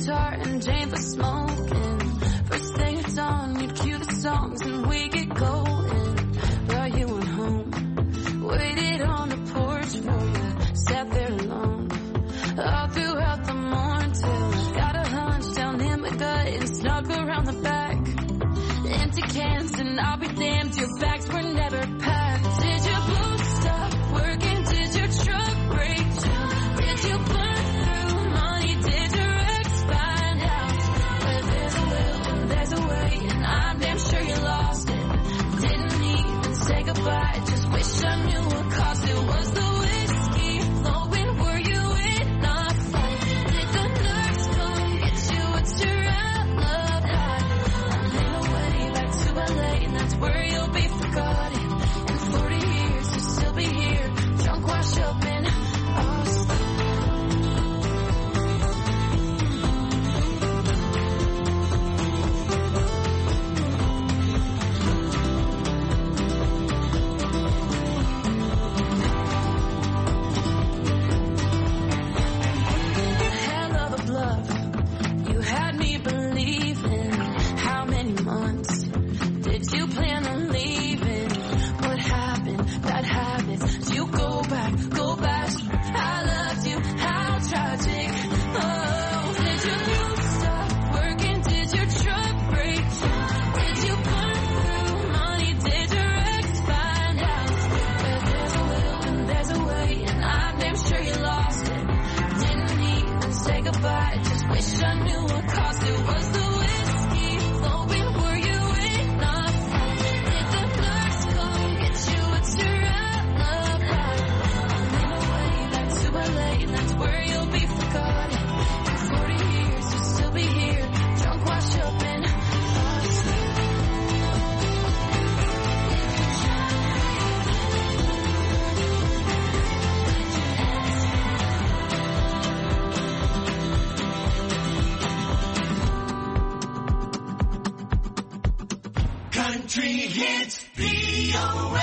guitar and Jane was smoking. First thing it's on, you'd cue the songs and we get going. While you went home, waited on the porch for you, sat there alone. All throughout the morning till I got a hunch down in my gut and snuck around the back. Empty cans and I'll be damned, your bags were never packed. Did your boots stop working? Did your truck break down? Did you burn through money? Did your ex find out? But there's a will and there's a way, and I'm damn sure you lost it. Didn't even say goodbye, just wish I knew what caused it. Was the whiskey flowing? Were you in a fight? Did the nurse come get you? What's your outlook like? I'm in a way back to LA, and that's where you'll be forgotten. In 40 years you'll still be here, drunk, washed up in Austin. Hell of a bluff, you had me believing. How many months did you plan on leaving? What happened? Bad habits. Do you go back? Go back. I loved you. How tragic. Oh, did your boots stop working? Did your truck break down? Did you burn through money? Did your ex find out? But there's a will and there's a way, and I'm damn sure you lost it. Didn't even say goodbye, just wish I knew what caused it. Was the whiskey flowing? Were you in a fight? Did the nurse come get you? What's your outlook like? I'm in a way back to LA, and that's where you'll be forgotten. In 40 years you'll still be here, drunk, washed up in Austin. Country Hits VOA.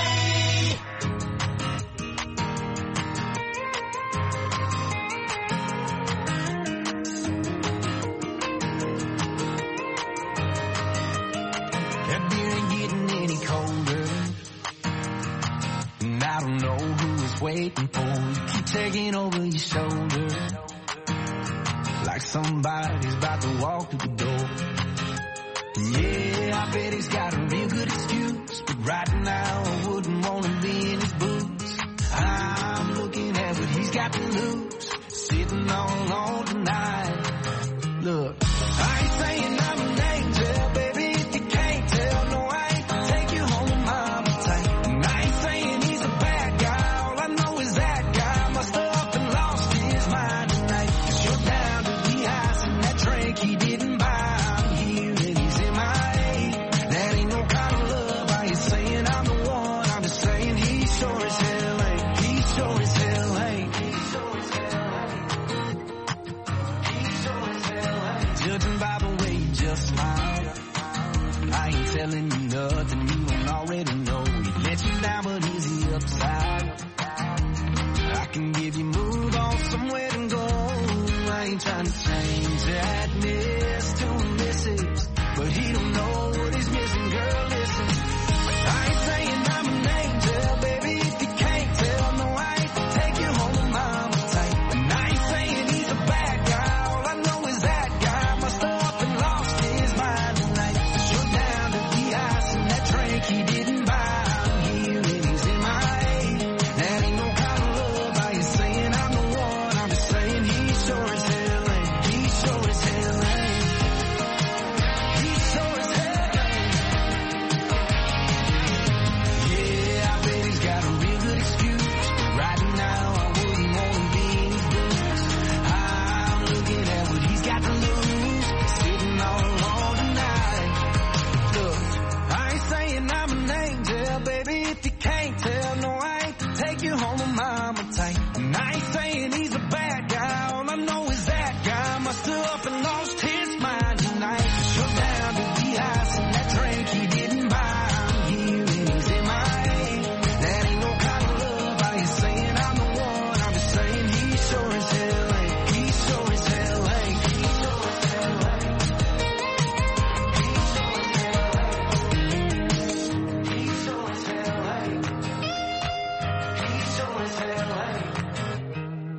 That beer ain't getting any colder, and I don't know who is waiting for you. Keep taking over your shoulder, like somebody's about to walk through the door. Yeah, I bet he's got a real good excuse, but right now I wouldn't want to be in his boots. I'm looking at what he's got to lose, sitting all on tonight. Look, I ain't saying I'm an angel, baby, if you can't tell. No, I ain't take you home to mama tight. And I ain't saying he's a bad guy, all I know is that guy must have up and lost his mind tonight. 'Cause you're down to the ice and that drink he didn't buy. I'm here and he's in my aid. That ain't no kind of love. I ain't saying I'm the one, I'm just saying he sure as hell ain't. He sure as hell ain't. He sure as hell ain't. He sure as hell ain't. Judging by the way you just smile, I ain't telling you nothing you don't already know. He let you down, but he's the upside. I can give you move on somewhere to go. I ain't trying to change that miss to a missus, but he don't know what he's missing, girl, listen. I ain't saying I'm an angel, baby, if you can't tell. No, I ain't take you home to mama tight. And I ain't saying he's a bad guy, all I know is that guy must have up and lost his mind tonight. 'Cause you're down to the ice and that drink he didn't buy. I'm here and he's in my aid. That ain't no kind of love. I ain't saying I'm the one, I'm just saying he sure as hell ain't. He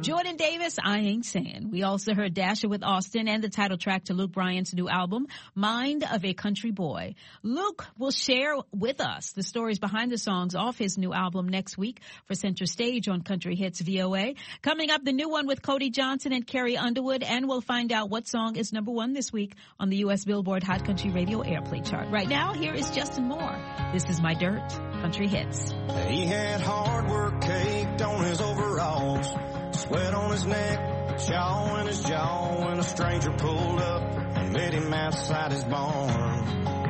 Jordan Davis, I Ain't Saying. We also heard Dasher with Austin and the title track to Luke Bryan's new album, Mind of a Country Boy. Luke will share with us the stories behind the songs off his new album next week for Center Stage on Country Hits VOA. Coming up, the new one with Cody Johnson and Carrie Underwood, and we'll find out what song is #1 this week on the U.S. Billboard Hot Country Radio Airplay chart. Right now, here is Justin Moore. This is My Dirt, Country Hits. He had hard work caked on his overalls, sweat on his neck, shawl in his jaw, when a stranger pulled up and met him outside his barn.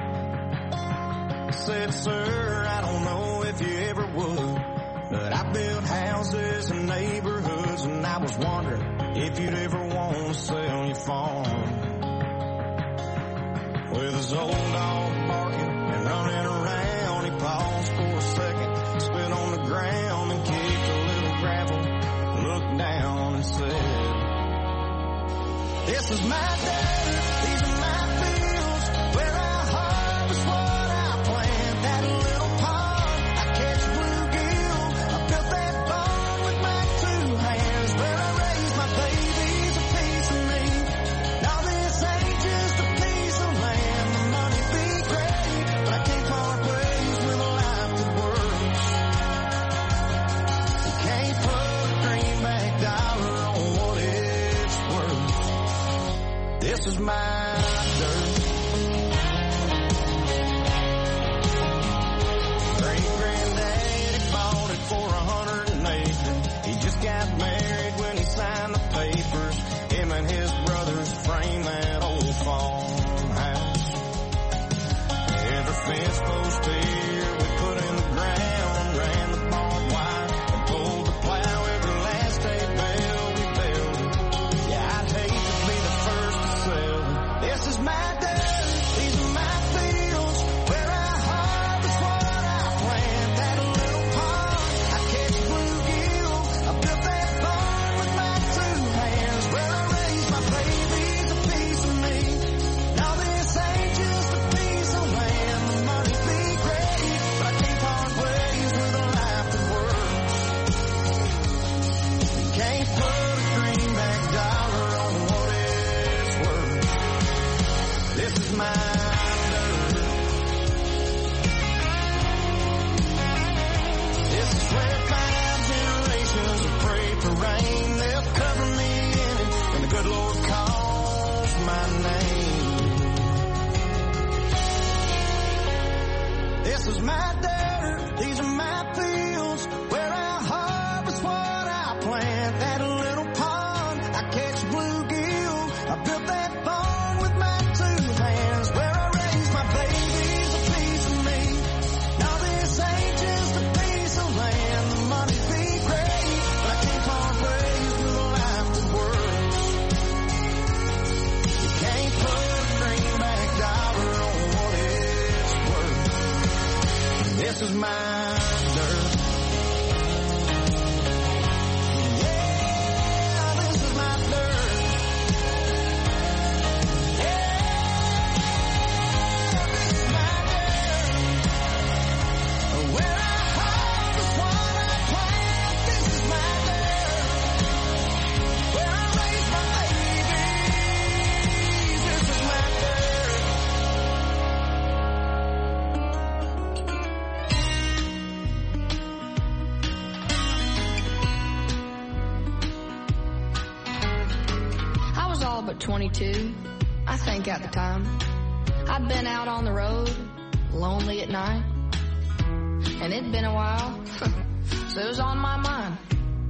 Said, sir, I don't know if you ever would, but I built houses and neighborhoods, and I was wondering if you'd ever want to sell your farm. With his old dog barking and running around, he paused for a second, spit on the ground and kicked a little gravel, looked down and said, this is my dirt, these are my fields, where I harvest what I plant. That little pond, I catch bluegill, I built that barn with my 2 hands, where I raise my babies, a piece of me. Now this ain't just a piece of land, the money be great, but I can't part ways with a life that works. You can't put a greenback dollar on what it's worth. This is my dirt. Great-granddaddy bought it for 100 an acre. He just got married when he signed the papers. Him and his brothers framed that old farmhouse. Every fence post here we put in the ground, ran the barbed wire and pulled the plow. Every last hay bale we built. Yeah, I'd hate to be the first to sell it. This is my dirt, these are my fields, where I harvest what I plant. That little pond, I catch bluegill, I built that barn with my 2 hands, where I raise my babies, a piece of me. Now this ain't just a piece of land, the money be great, but I can't part ways with a life that works. You can't put a greenback dollar on what it's worth. This is my dirt. This is where 5 generations will pray for rain. They'll cover me in it, and the good Lord calls my name. This is my dirt, these are my fields, where I harvest what I plant. That little pond, I catch bluegill, I built that barn with my 2 hands, where I raise my babies, a piece of me. Now this ain't just a piece of land, the money be great, but I can't part ways with a life that works. You can't put a greenback dollar on what it's worth. This is my dirt. Yeah, this is my dirt. Yeah, this is my dirt. Where I harvest what I plant. This is my dirt. Where I raise my babies. This is my dirt. I was all but 22, I think at the time. I'd been out on the road, lonely at night. And it'd been a while, so it was on my mind.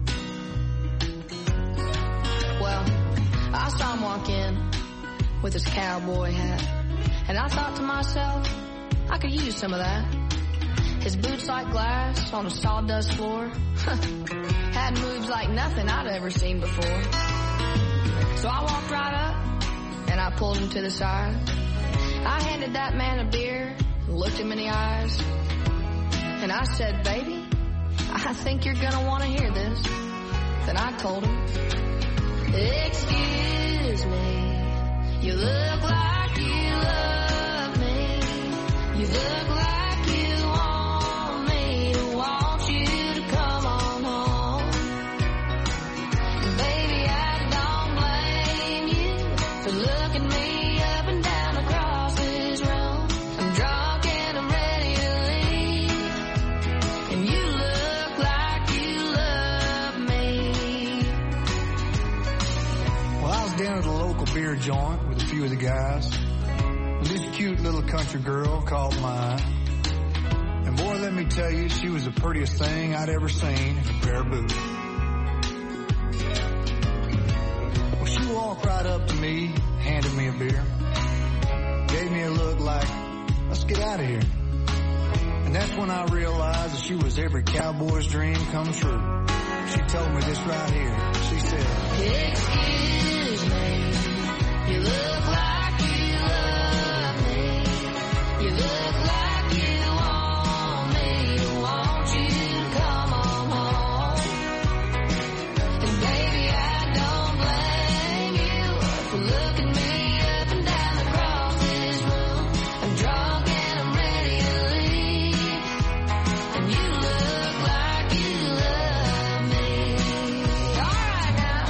Well, I saw him walk in with his cowboy hat. And I thought to myself, I could use some of that. His boots like glass on a sawdust floor. Had moves like nothing I'd ever seen before. So I walked right up, and I pulled him to the side. I handed that man a beer, looked him in the eyes, and I said, baby, I think you're gonna want to hear this. Then I told him, excuse me, you look like you love me. You look like you want me to want you to come on home. joint with a few of the guys. This cute little country girl called mine. And boy, let me tell you, she was the prettiest thing I'd ever seen in a pair of boots. Well, she walked right up to me, handed me a beer, gave me a look like, let's get out of here. And that's when I realized that she was every cowboy's dream come true. She told me this right here. She said, excuse me, you look like you love me. You look like you want me. Want you to come on home. And baby, I don't blame you for looking me up and down across this room. I'm drunk and I'm ready to leave. And you look like you love me. All right now.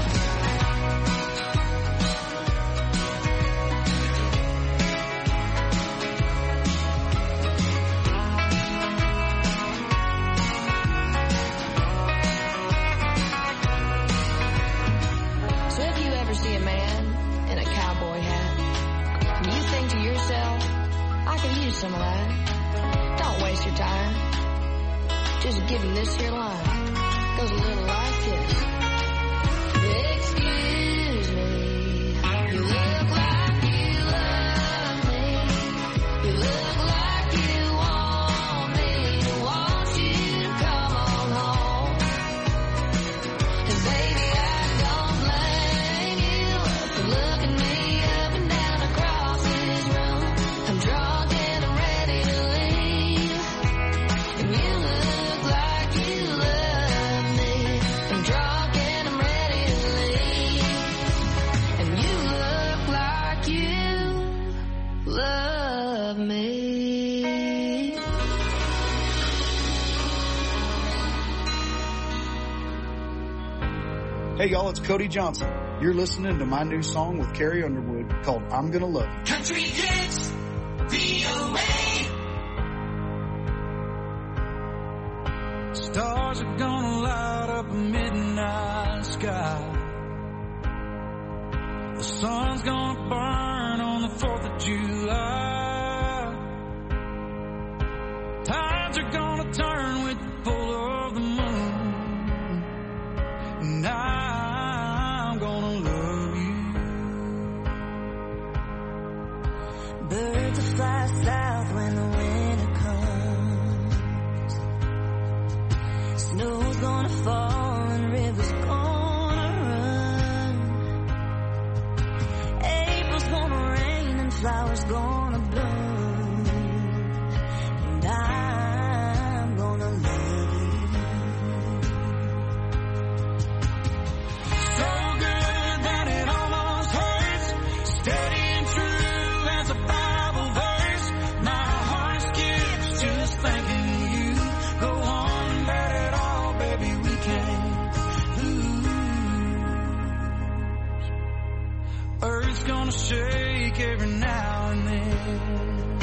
So if you ever see a man in a cowboy hat, and you think to yourself, I could use some of that, don't waste your time. Just give him this here line. Goes a little like this. Excuse me, you look like you love me. You look like you want me. Want you to come on home. And baby, I don't blame you for looking me up and down across this room. I'm drunk and I'm ready to leave. And you look like you love me. I'm drunk and I'm ready to leave. And you look like you love me. Hey y'all, it's Cody Johnson. You're listening to my new song with Carrie Underwood called I'm Gonna Love You. Country Hits VOA. Stars are gonna light up a midnight sky. The sun's gonna burn on the 4th of July. Tides are gonna turn with the pull of the moon. And I'm gonna love you. Birds will fly south when the winter comes. Snow's gonna fall and rivers gonna run. April's gonna rain and flowers gonna bloom. And I'm gonna love you. So good that it almost hurts. Steady and true as a Bible verse. My heart skips just thinking of you. Go on and bet it all, baby, we can't lose. Earth's gonna shake every now and then.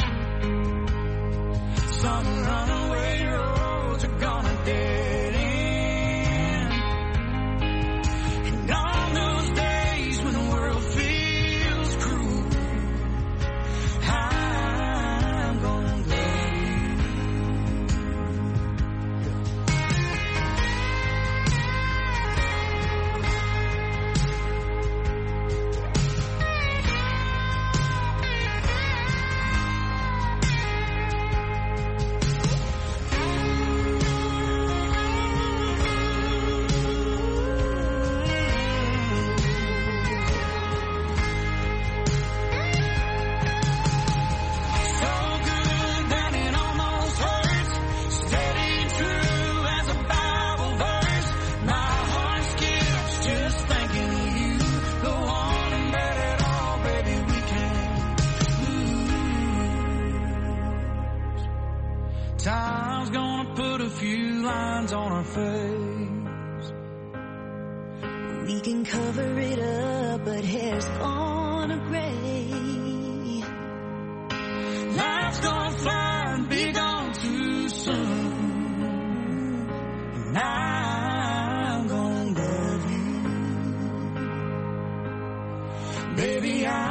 Some runaway roads are gonna dead end. And on those days when the world feels cruel, I'm gonna love you. So good that it almost hurts. Steady and true as a Bible verse. My heart skips just thinking of you. Go on and bet it all, baby, we can't lose. Time's gonna put a few lines on our face. We can cover it up, but hair's gonna gray. Life's gonna fly and be gone too soon. And I'm gonna love you. Baby, I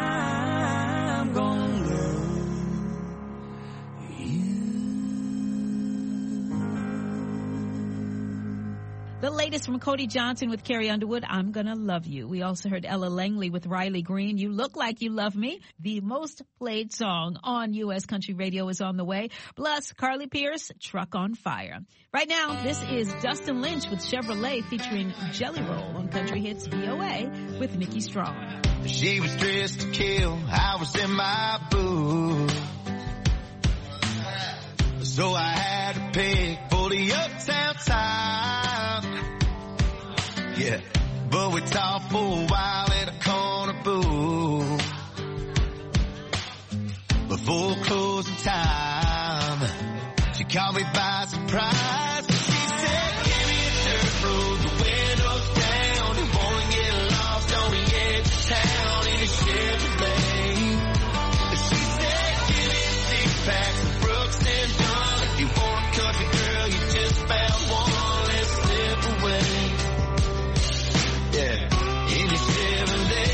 The latest from Cody Johnson with Carrie Underwood, I'm Gonna Love You. We also heard Ella Langley with Riley Green, You Look Like You Love Me. The most played song on U.S. Country Radio is on the way. Plus, Carly Pierce, Truck on Fire. Right now, this is Dustin Lynch with Chevrolet featuring Jelly Roll on Country Hits VOA with Nikki Strong. She was dressed to kill, I was in my booth. So I had to pick for the uptown time. Yeah, but we talked for a while in a corner booth. Before closing time, she caught me by surprise. She said, give me a dirt road, the windows down. You wanna get lost on the edge of town in a Chevrolet. She said, give me a six-pack of Brooks and Dunn. If you want a country girl, you just found one. Let's slip away. Yeah, in a Chevrolet.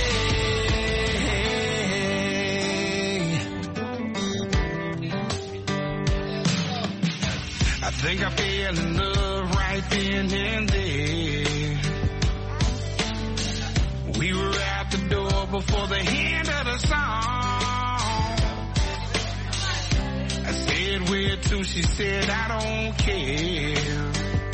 I think I fell in love right then and there. We were out the door before the end of the song. I said, where to? She said, I don't care.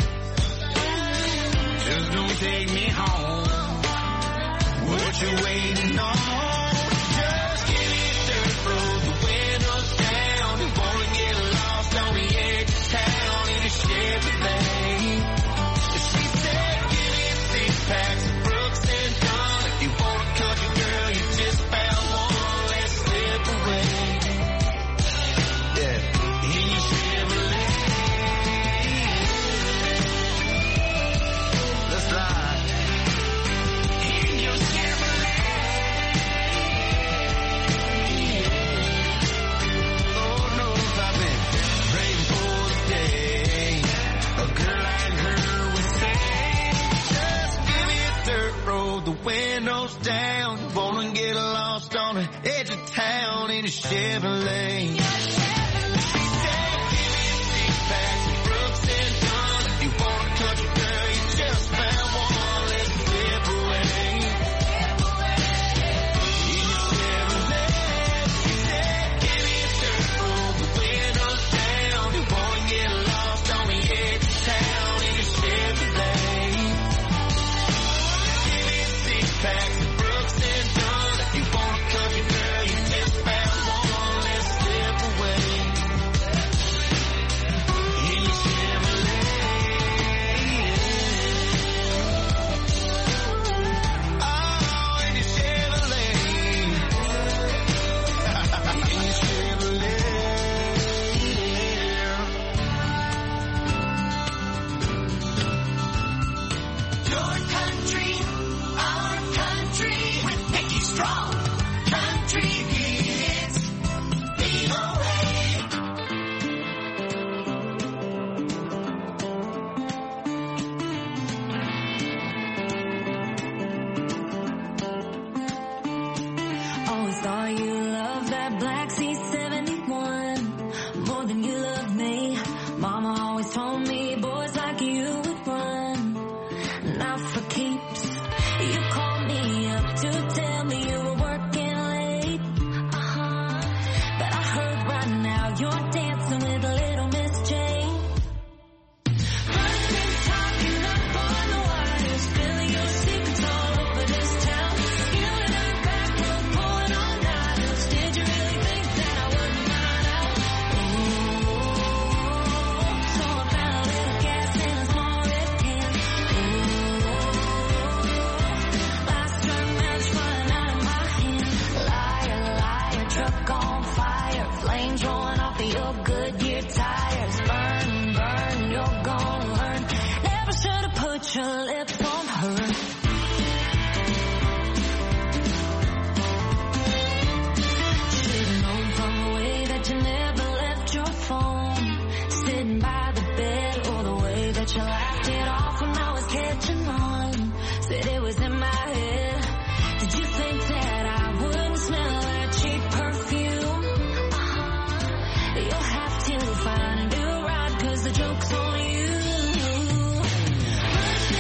Just don't take me home. What you waiting on? Just give me a dirt road, the windows down. You wanna get lost on the edge of town in a Chevrolet. She said, give me a six-pack of Brooks and Dunn. If you want a country girl, you just found one. Let's slip away. Yeah, in your Chevrolet. Let's ride. In your Chevrolet. Lord knows I've been praying for the day a girl like her would say, just give me a dirt road, the windows down. You wanna get lost on the edge of town in a Chevrolet. She said, give me a six-pack of Brooks and Dunn. If you want a country girl, you just found one. Let's slip away. In your Chevrolet. She said, give me a dirt road, the windows down. You wanna get lost on the edge of town in a Chevrolet. Give me a six-pack of Brooks and Dunn. If you want a country girl, you just found one. Let's slip away. In your Chevrolet. Oh, in your Chevrolet. In your Chevrolet. Your country, our country, with Nikki Strong. Country hits, VOA. Always thought you loved that Black C-71 more than you love me. Mama always told me boys like you would run, not for keeps. You called me up to tell me you were working late. But I heard right now you're dancing with little Miss Jane. First been talking up on the wires, spilling your secrets all over this town. You and her back row pulling all nighters. Did you really think that I wouldn't find out? Ooh, so I found a little gas in a small red can. Ooh, last term match running out of my hand. Liar, liar, truck on fire, flames rolling off of your Goodyear tires. Burn, burn, you're gonna learn. Never should have put your lips on her. Should've known from the way that you never left your phone, sitting by the bed, or the way that you laughed it off when I was catching on. Said it was in my head. Did you think that I wouldn't smell that cheap perfume? You'll have to find a new ride, 'cause the joke's on you. First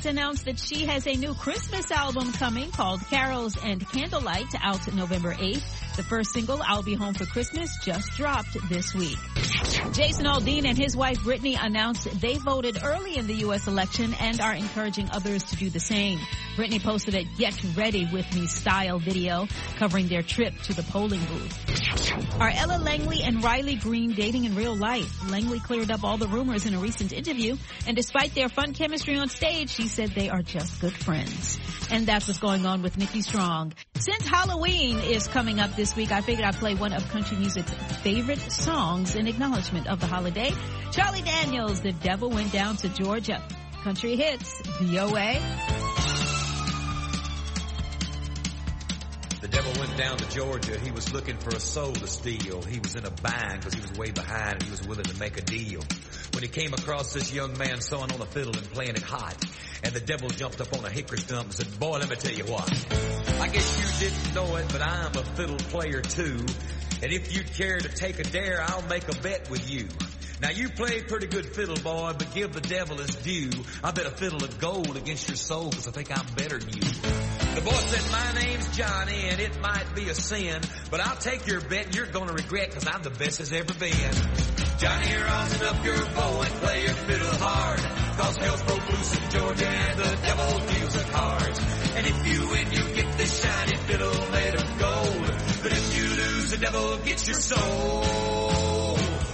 announced that she has a new Christmas album coming called Carols and Candlelight, out November 8th. The first single, I'll Be Home for Christmas, just dropped this week. Jason Aldean and his wife Brittany announced they voted early in the U.S. election and are encouraging others to do the same. Brittany posted a Get Ready With Me style video covering their trip to the polling booth. Are Ella Langley and Riley Green dating in real life? Langley cleared up all the rumors in a recent interview, and despite their fun chemistry on stage, she said they are just good friends. And that's what's going on with Nikki Strong. Since Halloween is coming up this week, I figured I'd play one of country music's favorite songs in acknowledgement of the holiday. Charlie Daniels, The Devil Went Down to Georgia. Country Hits, VOA. The devil went down to Georgia. He was looking for a soul to steal. He was in a bind because he was way behind and he was willing to make a deal. When he came across this young man sewing on a fiddle and playing it hot, and the devil jumped up on a hickory stump and said, boy, let me tell you what. I guess you didn't know it, but I'm a fiddle player too. And if you'd care to take a dare, I'll make a bet with you. Now you play pretty good fiddle, boy, but give the devil his due. I bet a fiddle of gold against your soul because I think I'm better than you. The boy said, my name's Johnny, and it might be a sin, but I'll take your bet and you're gonna regret because I'm the best there's ever been. Johnny, rosin up your bow and play your fiddle hard, cause hell's broke loose in Georgia and the devil deals the cards. And if you win, you get this shiny fiddle made of gold, but if you lose, the devil gets your soul.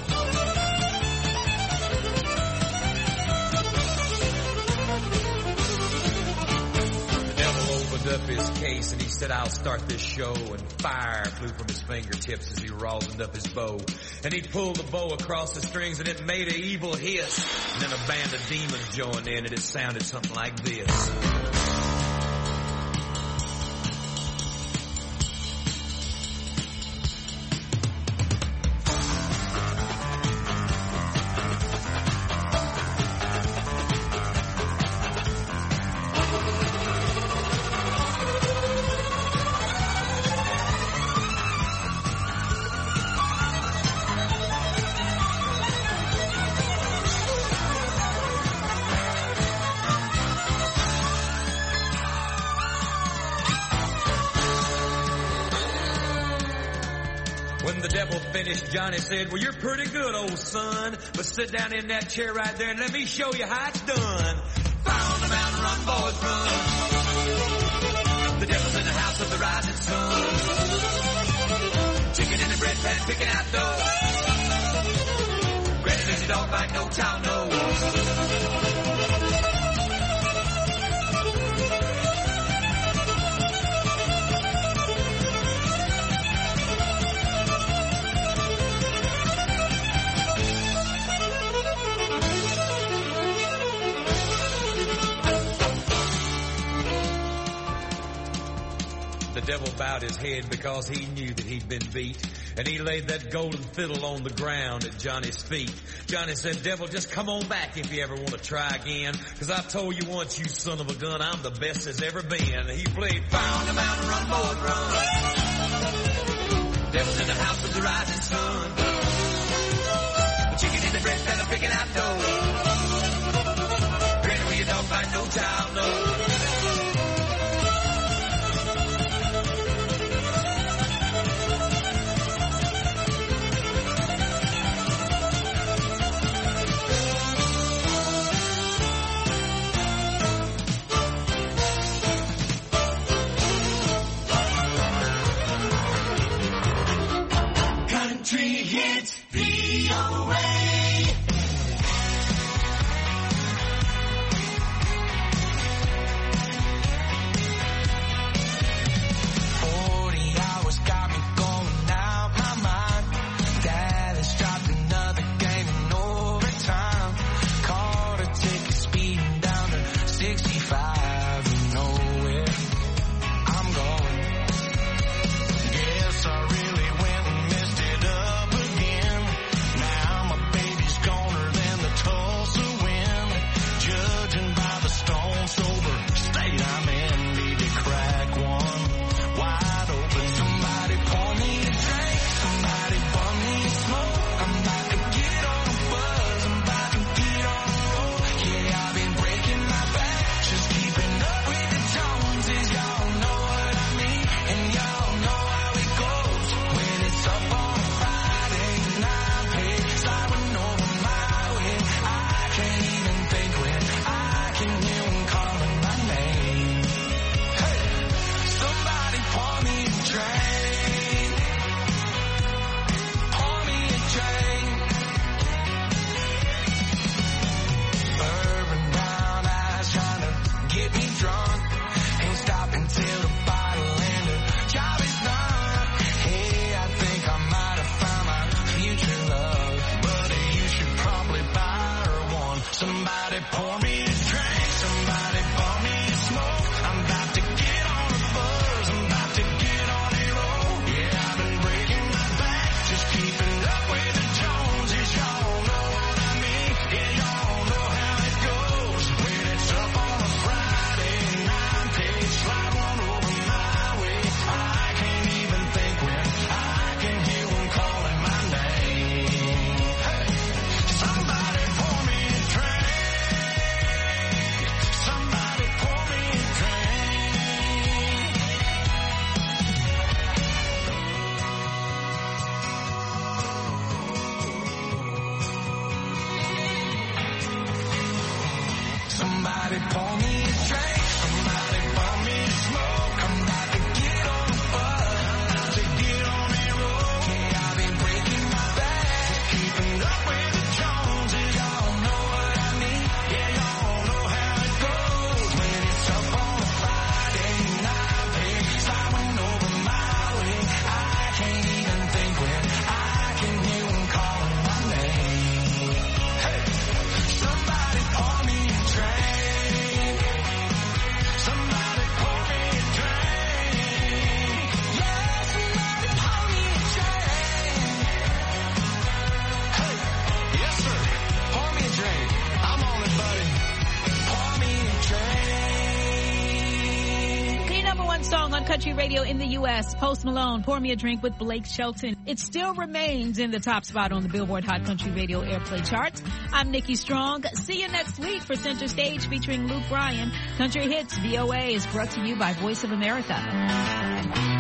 Up his case and he said, I'll start this show, and fire flew from his fingertips as he rosined up his bow, and he pulled the bow across the strings and it made an evil hiss, and then a band of demons joined in and it sounded something like this. Johnny said, well, you're pretty good, old son, but sit down in that chair right there and let me show you how it's done. Fire on the mountain, run, boys, run. The devil's in the house of the rising sun. Chicken in the bread pan, picking out dough. Granny lives a dog fight, no child knows. The devil bowed his head because he knew that he'd been beat, and he laid that golden fiddle on the ground at Johnny's feet. Johnny said, devil, just come on back if you ever want to try again, because I told you once, you son of a gun, I'm the best there's ever been. He played Fire on the Mountain, Run, Boys, Run. Devil's in the house of the rising sun. The chicken in the bread pan, I'm picking out dough. Granny, where you don't find no child, no. country radio in the U.S. Post Malone, Pour Me a Drink with Blake Shelton. It still remains in the top spot on the Billboard Hot Country Radio Airplay charts. I'm Nikki Strong. See you next week for Center Stage featuring Luke Bryan. Country Hits VOA is brought to you by Voice of America.